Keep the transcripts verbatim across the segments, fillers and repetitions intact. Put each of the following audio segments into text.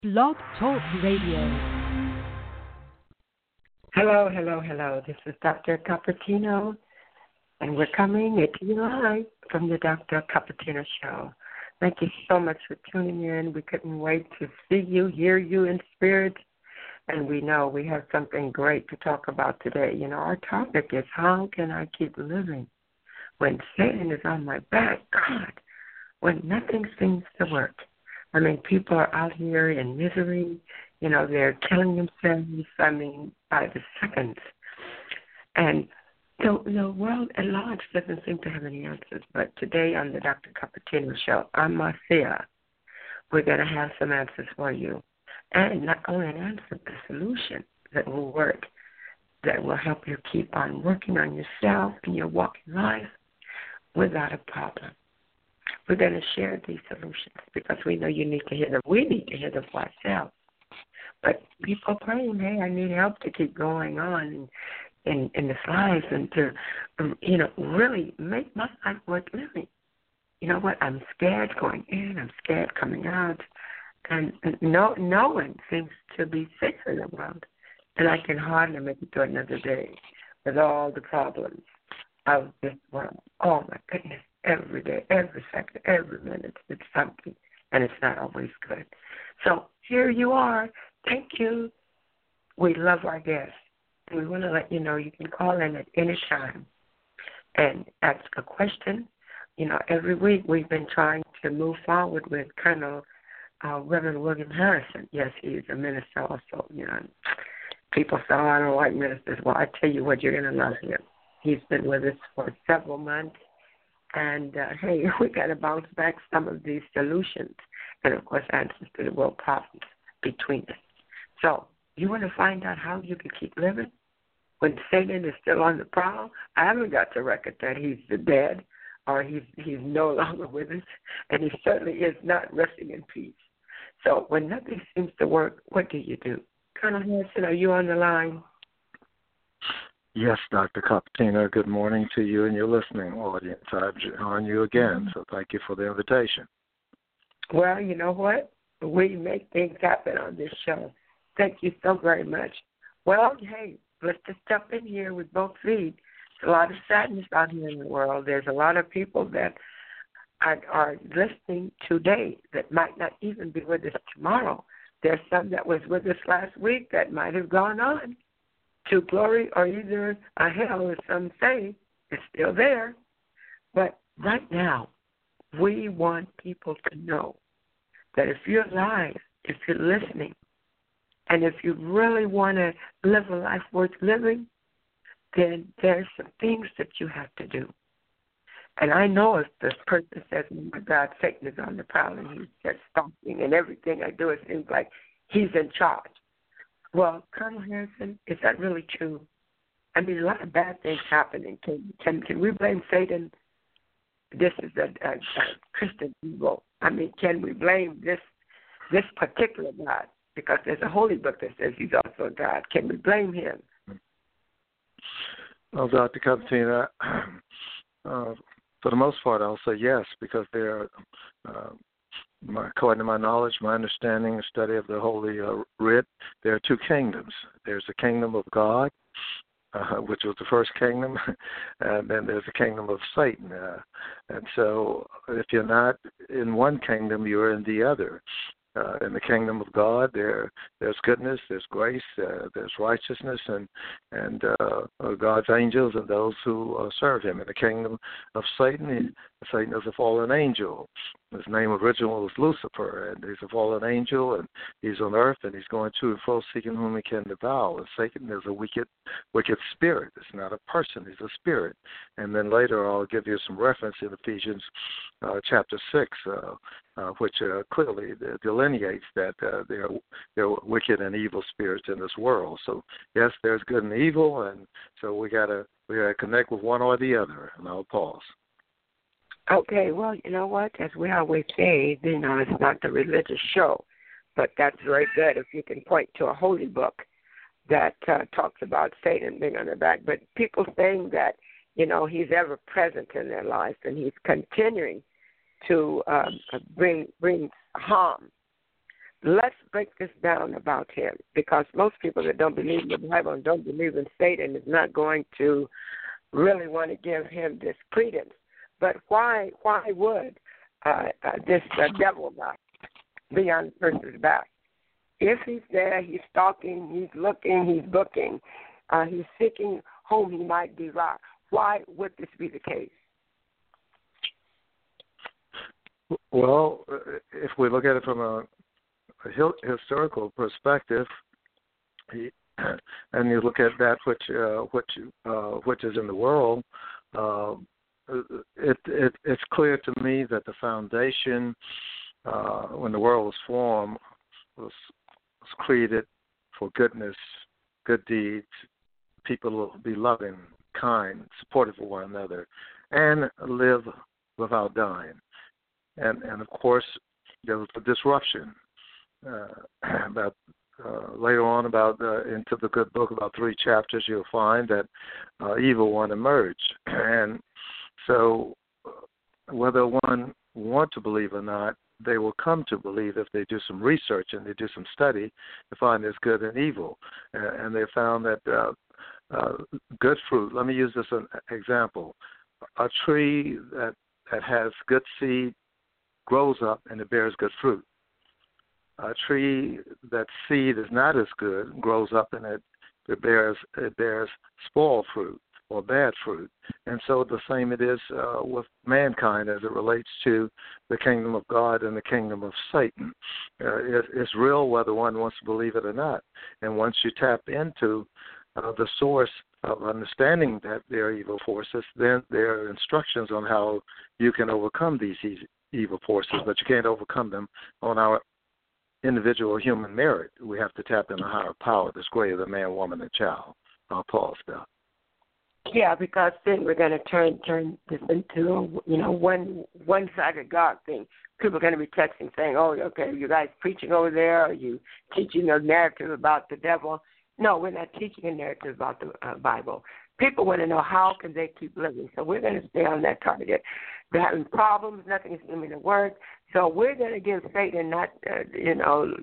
Blog Talk Radio. Hello, hello, hello. This is Doctor Cupertino, and we're coming at you live from the Doctor Cupertino Show. Thank you so much for tuning in. We couldn't wait to see you, hear you in spirit, and we know we have something great to talk about today. You know, our topic is how can I keep living when Satan is on my back? God, when nothing seems to work. I mean, people are out here in misery. You know, they're killing themselves, I mean, by the seconds. And the, the world at large doesn't seem to have any answers. But today on the Doctor Cupertino Show, I'm Marcia. We're going to have some answers for you. And not only an answer, but a solution that will work, that will help you keep on working on yourself and your walk in life without a problem. We're going to share these solutions because we know you need to hear them. We need to hear them for ourselves. But people praying, hey, I need help to keep going on in, in, in this life and to, um, you know, really make my life worth living. You know what? I'm scared going in. I'm scared coming out. And no, no one seems to be safe in the world. And I can hardly make it to another day with all the problems of this world. Oh, my goodness. Every day, every second, every minute, it's something, and it's not always good. So here you are. Thank you. We love our guests. And we want to let you know you can call in at any time and ask a question. You know, every week we've been trying to move forward with Colonel uh, Reverend William Harrison. Yes, he's a minister also. You know, people say, oh, I don't like ministers. Well, I tell you what, you're going to love him. He's been with us for several months. And, uh, hey, we got to bounce back some of these solutions and, of course, answers to the world problems between us. So you want to find out how you can keep living when Satan is still on the prowl? I haven't got the record that he's dead or he's, he's no longer with us, and he certainly is not resting in peace. So when nothing seems to work, what do you do? Colonel Harrison, are you on the line? Yes, Doctor Cupertino, good morning to you and your listening audience. I join you again, so thank you for the invitation. Well, you know what? We make things happen on this show. Thank you so very much. Well, hey, let's just jump in here with both feet. There's a lot of sadness out here in the world. There's a lot of people that are, are listening today that might not even be with us tomorrow. There's some that was with us last week that might have gone on to glory or either a hell, as some say, it's still there. But right now, we want people to know that if you're alive, if you're listening, and if you really want to live a life worth living, then there's some things that you have to do. And I know if this person says, oh my God, Satan is on the prowl and he's just stalking and everything I do, it seems like he's in charge. Well, Colonel Harrison, is that really true? I mean, a lot of bad things happening. Can can can we blame Satan? This is a, a, a Christian evil. I mean, can we blame this this particular God? Because there's a holy book that says he's also a God. Can we blame him? Well, Doctor Cupertino, uh, for the most part, I'll say yes, because there are uh, My, according to my knowledge, my understanding, the study of the Holy uh, Writ, there are two kingdoms. There's the kingdom of God, uh, which was the first kingdom, and then there's the kingdom of Satan. Uh, and so if you're not in one kingdom, you're in the other. Uh, in the kingdom of God, there there's goodness, there's grace, uh, there's righteousness, and and uh, God's angels and those who uh, serve Him. In the kingdom of Satan, he, Satan is a fallen angel. His name original was Lucifer, and he's a fallen angel, and he's on earth, and he's going to and fro seeking whom he can devour. And Satan is a wicked, wicked spirit. It's not a person; he's a spirit. And then later, I'll give you some reference in Ephesians uh, chapter six, uh, uh, which uh, clearly delineates that uh, there are, there are wicked and evil spirits in this world. So yes, there's good and evil, and so we gotta we gotta connect with one or the other. And I'll pause. Okay, well, you know what? As we always say, you know, it's not the religious show, but that's very good if you can point to a holy book that uh, talks about Satan being on their back. But people saying that, you know, he's ever present in their life and he's continuing to um, bring bring harm let's break this down about him, because most people that don't believe in the Bible and don't believe in Satan is not going to really want to give him this credence. But why why would uh, uh, this uh, devil guy be on the person's back? If he's there, he's stalking, he's looking, he's booking, uh, he's seeking whom he might devour. Why would this be the case? Well, if we look at it from a, a historical perspective, he, and you look at that which uh, which uh, which is in the world, uh, it, it it's clear to me that the foundation uh, when the world was formed was was created for goodness, good deeds. People will be loving, kind, supportive of one another, and live without dying. And and of course, there was a disruption uh, about uh, later on about uh, into the good book, about three chapters, you'll find that uh, evil one emerged. And so, whether one want to believe or not, they will come to believe if they do some research and they do some study to find there's good and evil. Uh, and they found that uh, uh, good fruit. Let me use this as an example: a tree that that has good seed grows up and it bears good fruit. A tree that seed is not as good grows up and it, it bears it bears spoiled fruit or bad fruit. And so the same it is uh, with mankind as it relates to the kingdom of God and the kingdom of Satan. Uh, it, it's real whether one wants to believe it or not. And once you tap into uh, the source of understanding that there are evil forces, then there are instructions on how you can overcome these e- evil forces, but you can't overcome them on our individual human merit. We have to tap into a higher power that's greater than man, woman, and child. I'll pause there. Yeah, because then we're going to turn turn this into, you know, one one-sided God thing. People are going to be texting saying, oh, okay, you guys preaching over there? Are you teaching a narrative about the devil? No, we're not teaching a narrative about the uh, Bible. People want to know how can they keep living. So we're going to stay on that target. They're having problems. Nothing is seeming to work. So we're going to give Satan not, uh, you know,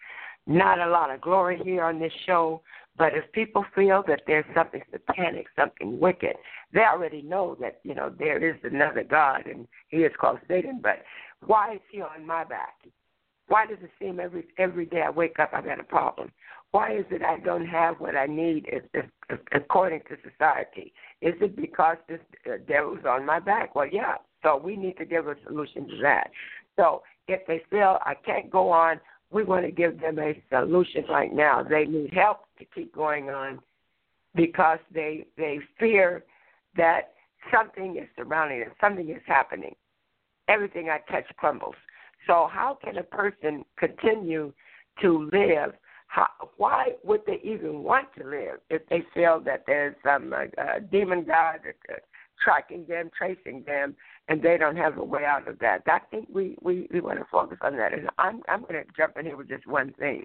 not a lot of glory here on this show. But if people feel that there's something satanic, something wicked, they already know that, you know, there is another God, and he is called Satan. But why is he on my back? Why does it seem every every day I wake up I got a problem? Why is it I don't have what I need if, if, if, according to society? Is it because this uh, devil's on my back? Well, yeah. So we need to give a solution to that. So if they feel I can't go on, we want to give them a solution right now. They need help to keep going on because they they fear that something is surrounding them, something is happening. Everything I touch crumbles. So how can a person continue to live? How, why would they even want to live if they feel that there's some uh, uh, demon god that's uh, tracking them, tracing them, and they don't have a way out of that? I think we, we, we want to focus on that. And I'm, I'm going to jump in here with just one thing.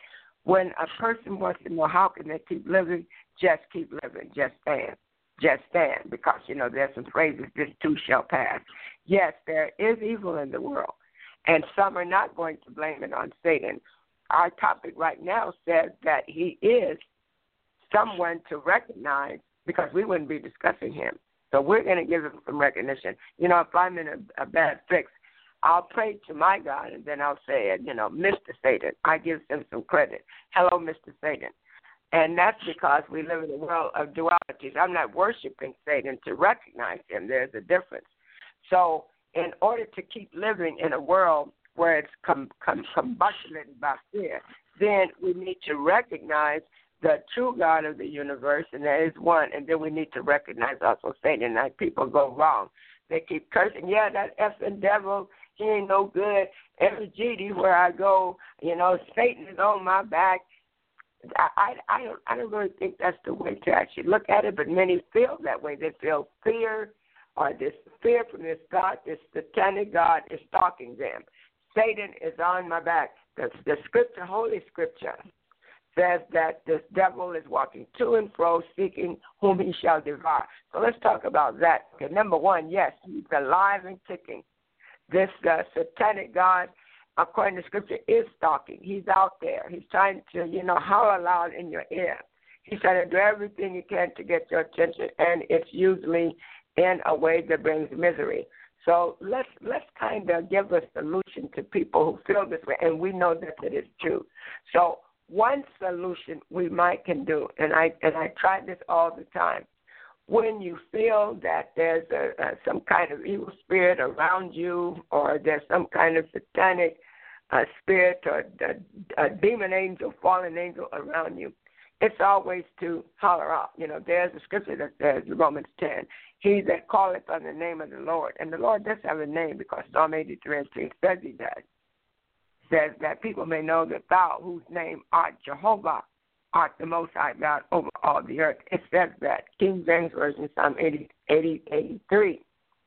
When a person wants to know how can they keep living, just keep living, just stand. Just stand, because, you know, there's some phrases, this too shall pass. Yes, there is evil in the world, and some are not going to blame it on Satan. Our topic right now says that he is someone to recognize, because we wouldn't be discussing him. So we're going to give him some recognition. You know, if I'm in a, a bad fix, I'll pray to my God, and then I'll say, you know, Mister Satan. I give him some credit. Hello, Mister Satan. And that's because we live in a world of dualities. I'm not worshiping Satan to recognize him. There's a difference. So in order to keep living in a world where it's com- com- combustionated by fear, then we need to recognize the true God of the universe, and there is one, and then we need to recognize also Satan. Like, people go wrong. They keep cursing, yeah, that effing devil, he ain't no good. Every G D where I go, you know, Satan is on my back. I, I, I don't I don't really think that's the way to actually look at it, but many feel that way. They feel fear, or this fear from this God, this satanic God is stalking them. Satan is on my back. The, the scripture, Holy Scripture, says that this devil is walking to and fro, seeking whom he shall devour. So let's talk about that. Okay, number one, yes, he's alive and kicking. This uh, satanic God according to Scripture, is stalking. He's out there. He's trying to, you know, holler loud in your ear. He's trying to do everything he can to get your attention, and it's usually in a way that brings misery. So let's let's kind of give a solution to people who feel this way, and we know that it is true. So one solution we might can do, and I and I try this all the time. When you feel that there's a, a, some kind of evil spirit around you, or there's some kind of satanic uh, spirit or a, a demon angel, fallen angel around you, it's always to holler out. You know, there's a scripture that says, Romans ten, he that calleth on the name of the Lord. And the Lord does have a name because Psalm eighty-three and three says he does. Says that people may know that thou, whose name art Jehovah, art the Most High God over all the earth. It says that. King James Version, Psalm eighty, eighty, eighty-three,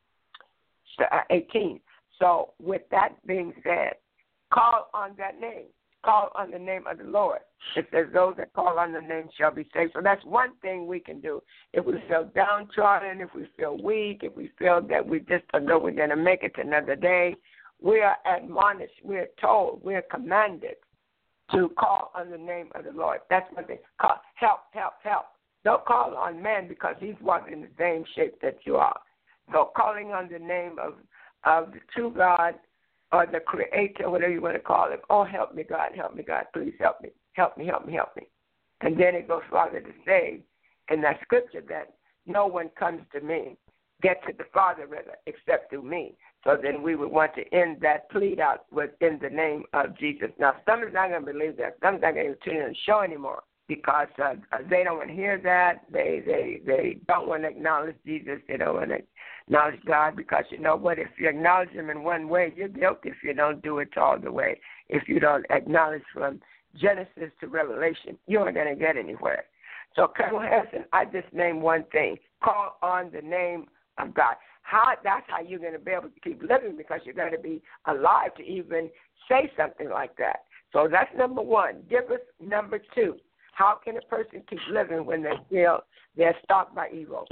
eighteen. So with that being said, call on that name. Call on the name of the Lord. It says those that call on the name shall be saved. So that's one thing we can do. If we feel downtrodden, if we feel weak, if we feel that we just don't know we're going to make it to another day, we are admonished, we are told, we are commanded to call on the name of the Lord. That's what they call help, help, help. Don't call on man because he's walking in the same shape that you are. So calling on the name of, of the true God, or the Creator, whatever you want to call him. Oh, help me, God, help me, God, please help me. Help me, help me, help me. And then it goes farther to say in that scripture that no one comes to me, get to the Father, rather, except through me. So then we would want to end that plead out within the name of Jesus. Now, some is not going to believe that. Some is not going to tune in the show anymore because uh, they don't want to hear that. They, they, they don't want to acknowledge Jesus. They don't want to acknowledge God because, you know what, if you acknowledge him in one way, you're guilty if you don't do it all the way. If you don't acknowledge from Genesis to Revelation, you aren't going to get anywhere. So, Colonel Harrison, I just named one thing. Call on the name of God. How? That's how you're going to be able to keep living because you're going to be alive to even say something like that. So that's number one. Give us number two. How can a person keep living when they feel they're stalked by evil?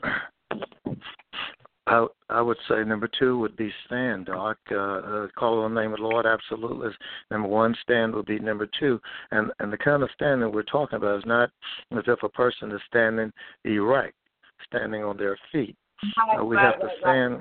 I, I would say number two would be stand, Doc. Uh, uh, call on the name of the Lord, absolutely. Is number one. Stand would be number two. And and the kind of stand that we're talking about is not as if a person is standing erect, standing on their feet. Uh, we have to stand.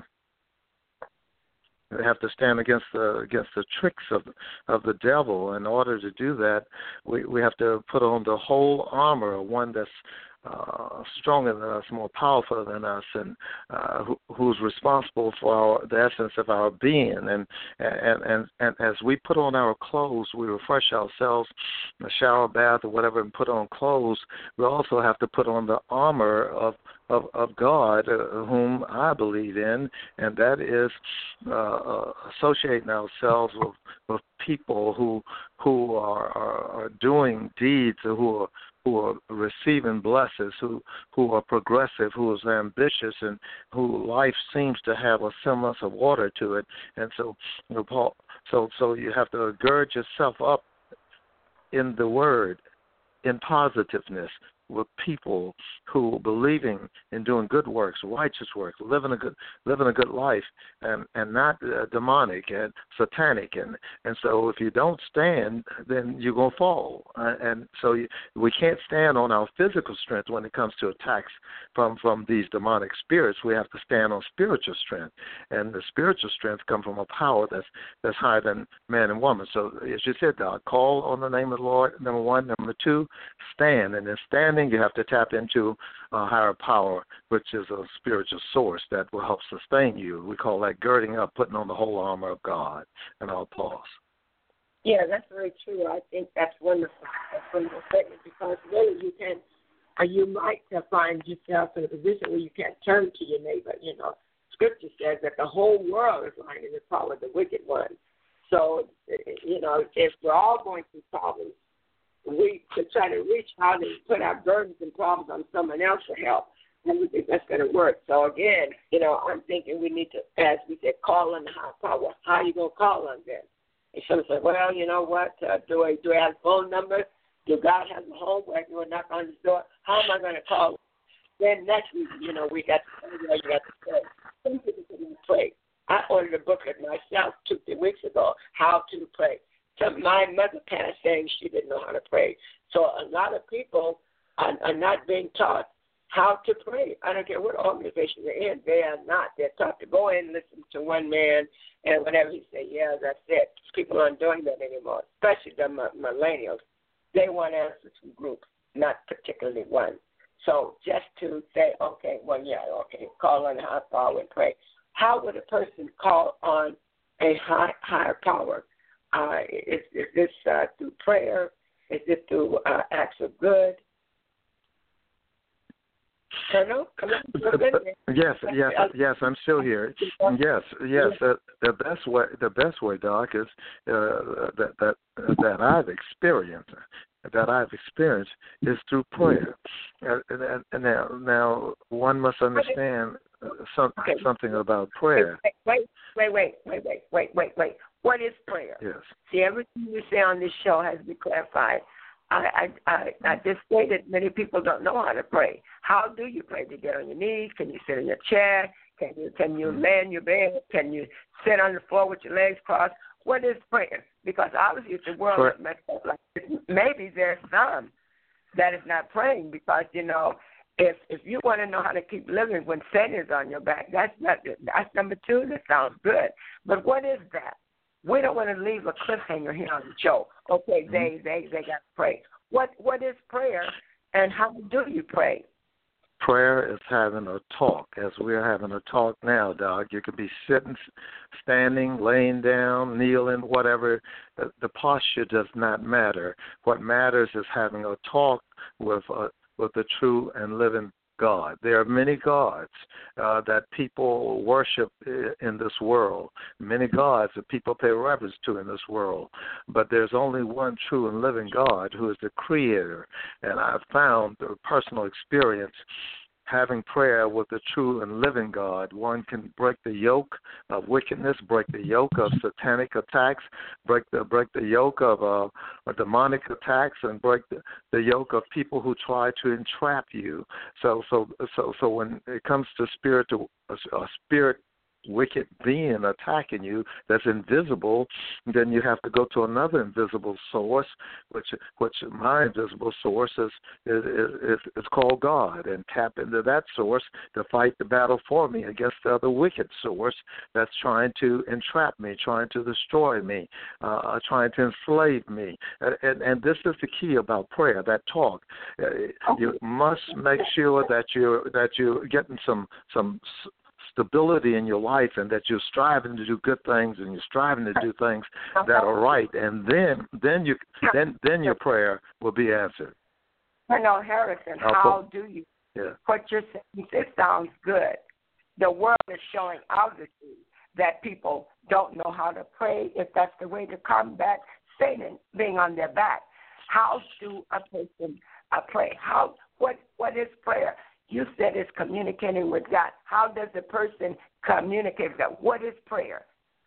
We have to stand against the against the tricks of of the devil. In order to do that, we we have to put on the whole armor, one that's uh, stronger than us, more powerful than us, and uh, who, who's responsible for our, the essence of our being. And, and and and as we put on our clothes, we refresh ourselves, a shower, bath, or whatever, and put on clothes. We also have to put on the armor of of, of God, uh, whom I believe in, and that is uh, uh, associating ourselves with, with people who who are, are, are doing deeds, who are who are receiving blessings, who who are progressive, who is ambitious, and who life seems to have a semblance of order to it. And so, you know, Paul, so so you have to gird yourself up in the Word, in positiveness, with people who are believing in doing good works, righteous works, living a good living a good life, and and not uh, demonic and satanic. And and so if you don't stand, then you're gonna fall. Uh, and so you, we can't stand on our physical strength when it comes to attacks from from these demonic spirits. We have to stand on spiritual strength, and the spiritual strength comes from a power that's that's higher than man and woman. So as you said, Doc, call on the name of the Lord. Number one. Number two, stand, and then stand. You have to tap into a higher power, which is a spiritual source that will help sustain you. We call that girding up, putting on the whole armor of God. And I'll pause. Yeah, that's very true. I think that's wonderful. That's wonderful statement because really you can, or you might find yourself in a position where you can't turn to your neighbor. You know, Scripture says that the whole world is lying in the power of the wicked one. So, you know, if we're all going through problems, we to try to reach out and put our burdens and problems on someone else for help. I don't think that's going to work. So, again, you know, I'm thinking we need to, as we said, call on the high power. How are you going to call on them? And someone said, well, you know what, uh, do, I, do I have a phone number? Do God have a home where I can go knock on his door? How am I going to call? Then next week, you know, we got to you got to pray. Some people can pray. I ordered a booklet myself two, three weeks ago, How to Pray. So my mother passed saying she didn't know how to pray. So a lot of people are, are not being taught how to pray. I don't care what organization they're in, they are not. They're taught to go in and listen to one man, and whenever he say, yeah, that's it. People aren't doing that anymore, especially the millennials. They want answers from groups, not particularly one. So just to say, okay, well, yeah, okay, call on a higher power and pray. How would a person call on a high, higher power? Uh, is, is this uh, through prayer? Is it through uh, acts of good? Colonel, come on. Yes, yes, yes. I'm still here. Yes, yes. The, the best way, the best way, Doc, is uh, that that that I've experienced. That I've experienced is through prayer. And, and, and now, now one must understand some, okay. something about prayer. Wait, wait, wait, wait, wait, wait, wait, wait. What is prayer? Yes. See, everything you say on this show has to be clarified. I, I, I, I just stated many people don't know how to pray. How do you pray? Do you get on your knees? Can you sit in your chair? Can you can you lay in your bed? Can you sit on the floor with your legs crossed? What is prayer? Because obviously if the world is messed up like this, maybe there's some that is not praying because, you know, if if you want to know how to keep living when sin is on your back, that's not that's number two. That sounds good. But what is that? We don't want to leave a cliffhanger here on the show. Okay, they they they got to pray. What what is prayer, and how do you pray? Prayer is having a talk, as we're having a talk now, Doc. You could be sitting, standing, laying down, kneeling, whatever. The, the posture does not matter. What matters is having a talk with a, with the true and living God. There are many gods uh, that people worship in this world, many gods that people pay reverence to in this world, but there's only one true and living God who is the creator, and I've found through personal experience having prayer with the true and living God, one can break the yoke of wickedness, break the yoke of satanic attacks, break the break the yoke of uh, demonic attacks, and break the, the yoke of people who try to entrap you. So so so so when it comes to spiritual a, a spirit wicked being attacking you that's invisible, then you have to go to another invisible source, which which my invisible source is is, is, is called God, and tap into that source to fight the battle for me against the other wicked source that's trying to entrap me, trying to destroy me, uh, trying to enslave me. And, and, and this is the key about prayer, that talk. You must make sure that you're that you're getting some some stability in your life, and that you're striving to do good things, and you're striving to do things that are right, and then then you then then your prayer will be answered. Colonel Harrison, how do you? Yeah. What you're saying, it sounds good. The world is showing obviously that people don't know how to pray. If that's the way to combat Satan being on their back, how do a person uh, pray? How what what is prayer? You said it's communicating with God. How does a person communicate with God? What is prayer?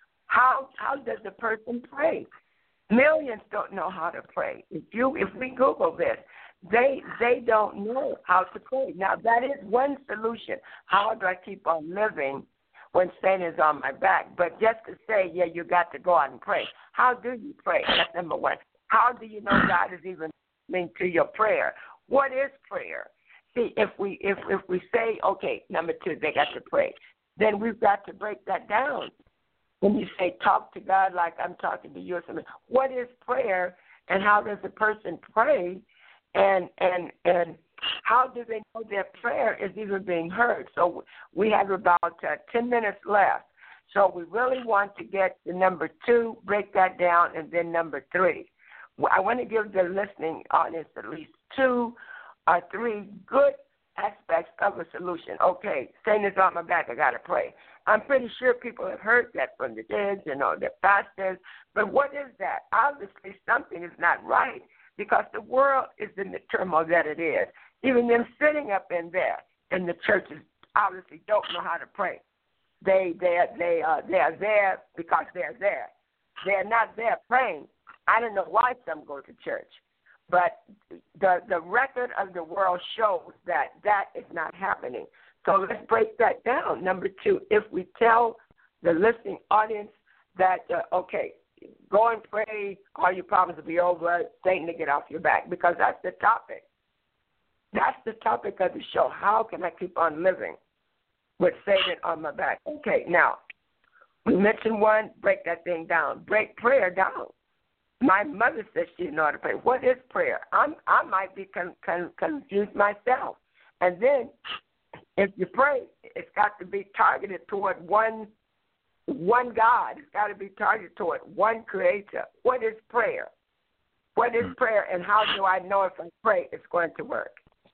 How how does a person pray? Millions don't know how to pray. If you if we Google this, they they don't know how to pray. Now that is one solution. How do I keep on living when Satan is on my back? But just to say, yeah, you got to go out and pray. How do you pray? That's number one. How do you know God is even listening to your prayer? What is prayer? See, if we if if we say, okay, number two, they got to pray, then we've got to break that down. When you say talk to God like I'm talking to you or something, what is prayer, and how does a person pray, and and and how do they know their prayer is even being heard? So we have about uh, ten minutes left. So we really want to get to number two, break that down, and then number three. I want to give the listening audience at least two are three good aspects of a solution. Okay, Satan is on my back, I got to pray. I'm pretty sure people have heard that from the kids, you know, their pastors. But what is that? Obviously, something is not right because the world is in the turmoil that it is. Even them sitting up in there in the churches obviously don't know how to pray. They they they uh, they are there because they're there. They're not there praying. I don't know why some go to church. But the the record of the world shows that that is not happening. So let's break that down. Number two, if we tell the listening audience that, uh, okay, go and pray, all your problems will be over, Satan to get off your back, because that's the topic. That's the topic of the show. How can I keep on living with Satan on my back? Okay, now, we mentioned one, break that thing down. Break prayer down. My mother said she didn't know how to pray. What is prayer? I'm, I might be con, con, confused myself. And then, if you pray, it's got to be targeted toward one one God. It's got to be targeted toward one Creator. What is prayer? What is prayer, and how do I know if I pray it's going to work?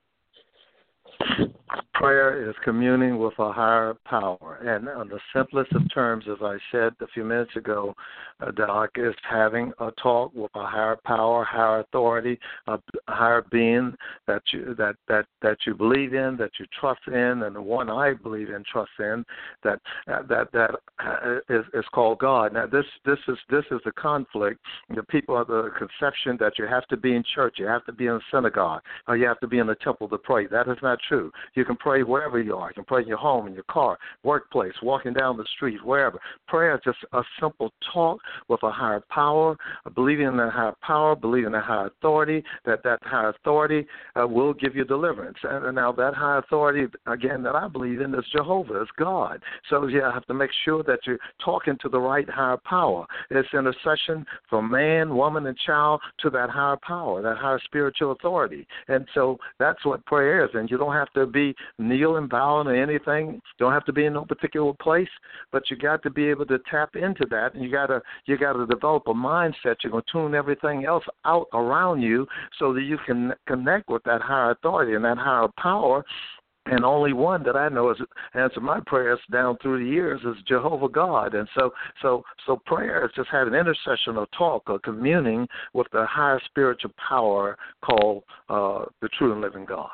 Prayer is communing with a higher power. And on the simplest of terms, as I said a few minutes ago, uh, Doc, is having a talk with a higher power, higher authority, a higher being that you that, that, that you believe in, that you trust in, and the one I believe in, trust in, that uh, that that uh, is, is called God. Now, this this is this is the conflict. The people have the conception that you have to be in church, you have to be in a synagogue, or you have to be in a temple to pray. That is not true. You can pray wherever you are. You can pray in your home, in your car, workplace, walking down the street, wherever. Prayer is just a simple talk with a higher power, believing in that higher power, believing in that higher authority, that that higher authority uh, will give you deliverance. And, and now that higher authority, again, that I believe in is Jehovah, is God. So you have to make sure that you're talking to the right higher power. It's intercession from man, woman, and child to that higher power, that higher spiritual authority. And so that's what prayer is. And you don't have to be kneeling, bowing, or anything. You don't have to be in no particular place, but you got to be able to tap into that, and you got to you got to develop a mindset. You're going to tune everything else out around you so that you can connect with that higher authority and that higher power. And only one that I know has answered my prayers down through the years is Jehovah God. And so so so prayer is just having intercession or talk or communing with the higher spiritual power called uh, the true and living God.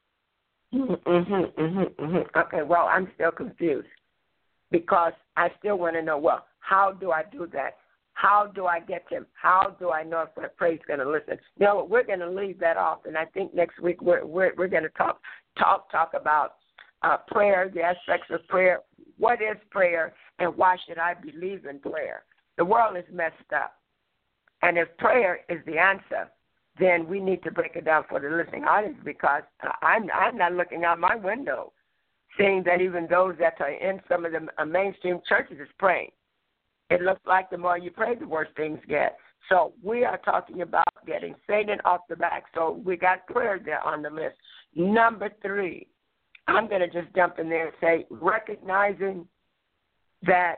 Mm-hmm, mm-hmm, mm-hmm. Okay, well, I'm still confused because I still want to know, well, how do I do that? How do I get him? How do I know if my prayer is going to listen? You know, we're going to leave that off, and I think next week we're we're, we're going to talk talk talk about uh, prayer, the aspects of prayer. What is prayer, and why should I believe in prayer? The world is messed up, and if prayer is the answer, then we need to break it down for the listening audience, because I'm I'm not looking out my window, seeing that even those that are in some of the uh, mainstream churches is praying. It looks like the more you pray, the worse things get. So we are talking about getting Satan off the back. So we got prayer there on the list. Number three, I'm going to just jump in there and say, recognizing that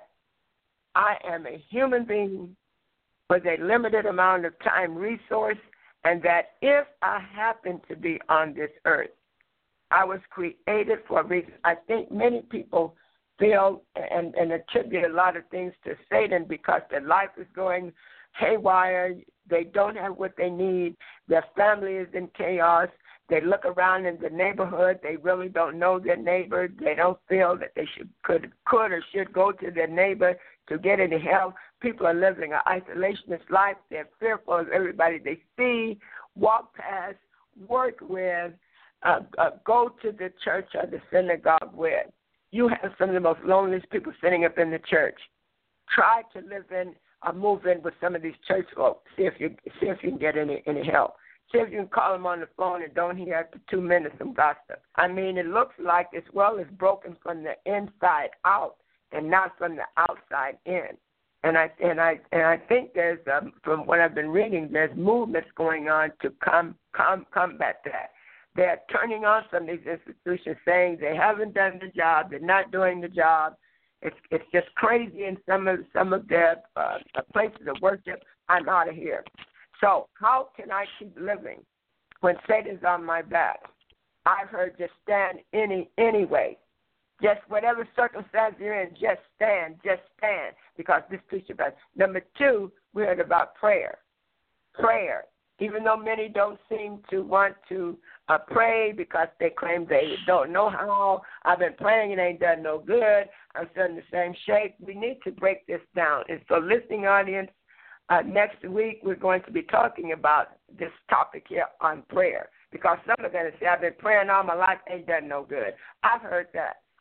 I am a human being with a limited amount of time resource, and that if I happen to be on this earth, I was created for a reason. I think many people feel and, and attribute a lot of things to Satan because their life is going haywire. They don't have what they need. Their family is in chaos. They look around in the neighborhood. They really don't know their neighbor. They don't feel that they should could could or should go to their neighbor to get any help. People are living an isolationist life. They're fearful of everybody they see, walk past, work with, uh, uh, go to the church or the synagogue with. You have some of the most loneliest people sitting up in the church. Try to live in or move in with some of these church folks. See if you see if you can get any any help. See if you can call them on the phone and don't hear after two minutes some gossip. I mean, it looks like this world is broken from the inside out and not from the outside in. And I and I and I think there's um, from what I've been reading, there's movements going on to come come combat that. They're turning on some of these institutions, saying they haven't done the job, they're not doing the job. It's it's just crazy in some of some of their uh, places of worship. I'm out of here. So how can I keep living when Satan's on my back? I've heard just stand any anyway. Just whatever circumstance you're in, just stand, just stand, because this teaches about. Number two, we heard about prayer. Prayer. Even though many don't seem to want to uh, pray because they claim they don't know how. I've been praying and ain't done no good. I'm still in the same shape. We need to break this down. And so, listening audience, uh, next week we're going to be talking about this topic here on prayer, because some are going to say, I've been praying all my life, ain't done no good. I've heard that.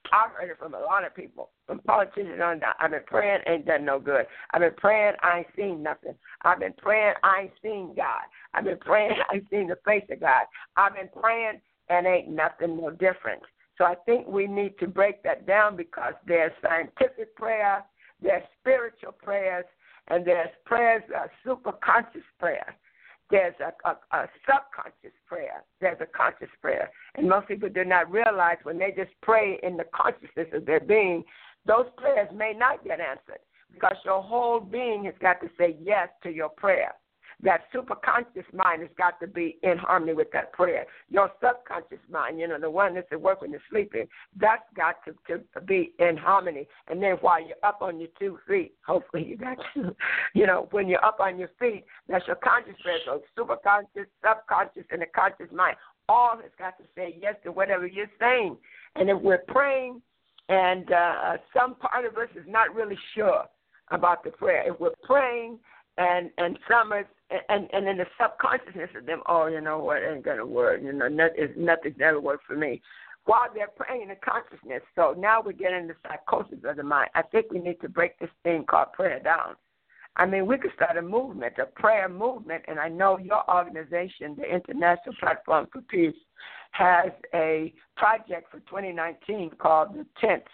I've heard it from a lot of people, from politicians on down. I've been praying, ain't done no good. I've been praying, I ain't seen nothing. I've been praying, I ain't seen God. I've been praying, I ain't seen the face of God. I've been praying, and ain't nothing no different. So I think we need to break that down because there's scientific prayer, there's spiritual prayers, and there's prayers, uh, super conscious prayer. There's a, a, a subconscious prayer. There's a conscious prayer. And most people do not realize when they just pray in the consciousness of their being, those prayers may not get answered because your whole being has got to say yes to your prayer. That superconscious mind has got to be in harmony with that prayer. Your subconscious mind, you know, the one that's at work when you're sleeping, that's got to, to be in harmony. And then while you're up on your two feet, hopefully you got to, you know, when you're up on your feet, that's your conscious prayer. So superconscious, subconscious, and the conscious mind, all has got to say yes to whatever you're saying. And if we're praying and uh, some part of us is not really sure about the prayer, if we're praying and, and some is, And and in the subconsciousness of them, oh, you know what, ain't gonna work. You know, not, it's, nothing's ever worked for me. While they're praying in the consciousness, so now we're getting the psychosis of the mind. I think we need to break this thing called prayer down. I mean, we could start a movement, a prayer movement, and I know your organization, the International Platform for Peace, has a project for twenty nineteen called the Tents,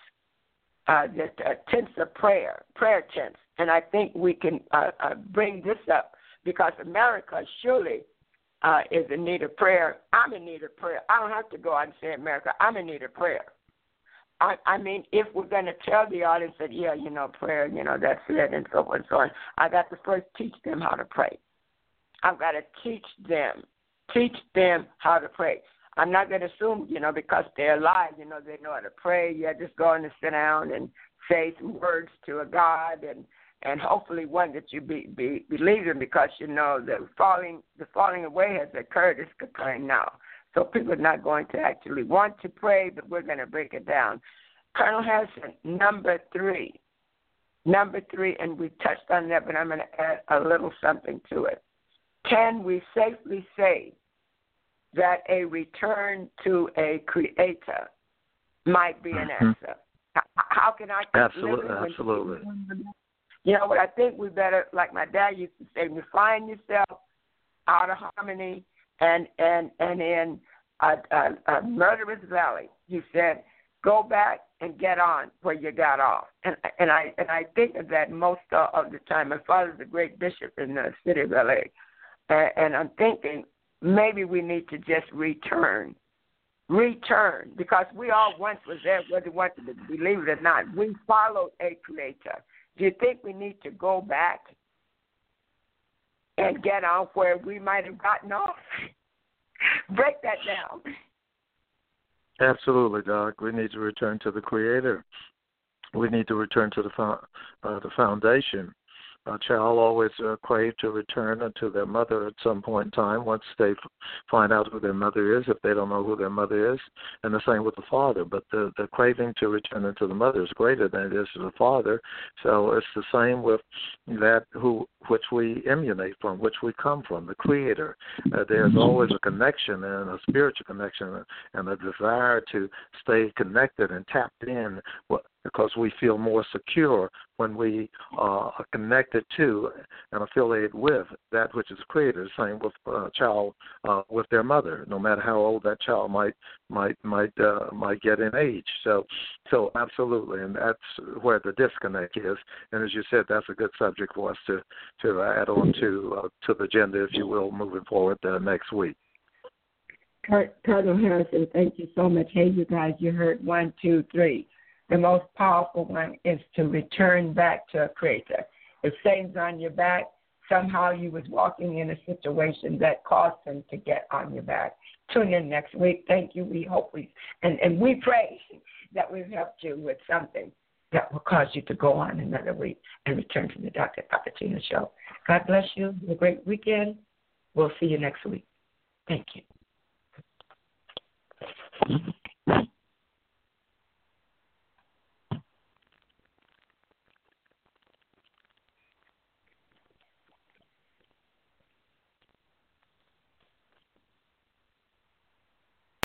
uh, the uh, Tents of Prayer, prayer tents, and I think we can uh, uh, bring this up. Because America surely uh, is in need of prayer. I'm in need of prayer. I don't have to go out and say America. I'm in need of prayer. I, I mean, if we're going to tell the audience that, yeah, you know, prayer, you know, that's it, and so forth and so on, I got to first teach them how to pray. I've got to teach them, teach them how to pray. I'm not going to assume, you know, because they're alive, you know, they know how to pray. Yeah, just go in and sit down and say some words to a God and And hopefully one that you be, be believe in, because you know the falling the falling away has occurred. It's occurring now, so people are not going to actually want to pray. But we're going to break it down. Colonel Harrison, number three, number three, and we touched on that, but I'm going to add a little something to it. Can we safely say that a return to a creator might be an answer? Mm-hmm. How can I absolutely absolutely? You know what, I think we better, like my dad used to say, refine yourself out of harmony and and, and in a, a, a murderous valley. You said, go back and get on where you got off. And and I and I think of that most of the time. My father's a great bishop in the city of L A. And, and I'm thinking maybe we need to just return. Return, because we all once was there, whether we wanted to believe it or not. We followed a creator. Do you think we need to go back and get on where we might have gotten off? Break that down. Absolutely, Doc. We need to return to the Creator. We need to return to the fo- uh, the foundation. A child always uh, crave to return to their mother at some point in time once they f- find out who their mother is, if they don't know who their mother is, and the same with the father. But the, the craving to return to the mother is greater than it is to the father. So it's the same with that who which we emanate from, which we come from, the Creator. Uh, there's always a connection and a spiritual connection and a desire to stay connected and tapped in because we feel more secure when we uh, are connected to and affiliated with that which is created. Same with a child uh, with their mother, no matter how old that child might might might uh, might get in age. So, so absolutely, and that's where the disconnect is. And as you said, that's a good subject for us to to add on to uh, to the agenda, if you will, moving forward uh, next week. Colonel Harrison, thank you so much. Hey, you guys, you heard one, two, three. The most powerful one is to return back to a creator. If Satan's on your back, somehow you was walking in a situation that caused him to get on your back. Tune in next week. Thank you. We hope we, and, and we pray that we've helped you with something that will cause you to go on another week and return to the Doctor Cappuccino Show. God bless you. Have a great weekend. We'll see you next week. Thank you.